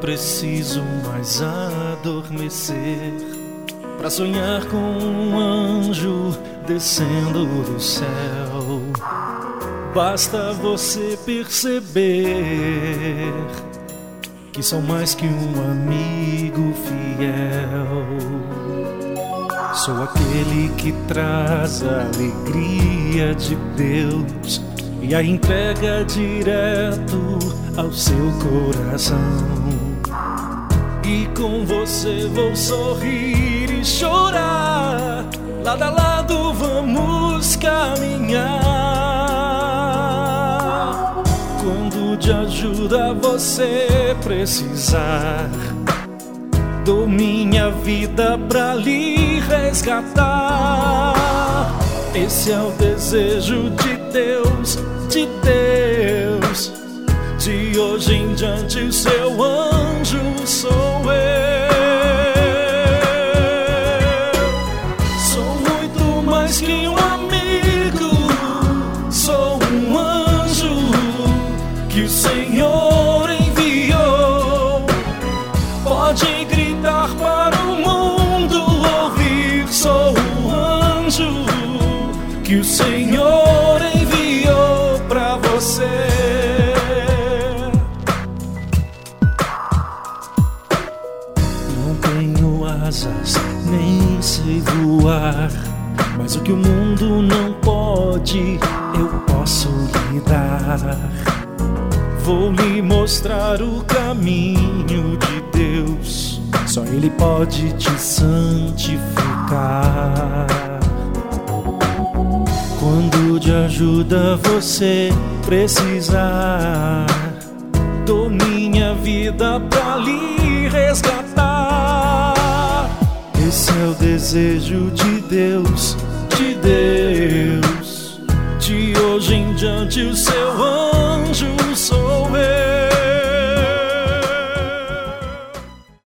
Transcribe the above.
preciso mais adormecer pra sonhar com um anjo descendo do céu. Basta você perceber que sou mais que um amigo fiel. Sou aquele que traz a alegria de Deus e a entrega direto ao seu coração. E com você vou sorrir e chorar, lado a lado vamos caminhar. Quando de ajuda você precisar, dou minha vida pra lhe resgatar. Esse é o desejo de Deus, de Deus. De hoje em diante o seu anjo sou eu. Sou muito mais que um amigo, sou um anjo que o Senhor enviou. Pode gritar para o mundo ouvir, sou um anjo que o Senhor enviou pra você. Nem sei voar, mas o que o mundo não pode, eu posso lhe dar. Vou lhe mostrar o caminho de Deus, só Ele pode te santificar. Quando de ajuda você precisar, dou minha vida pra lhe resgatar. Esse é o desejo de Deus, de Deus. De hoje em diante o seu anjo sou eu.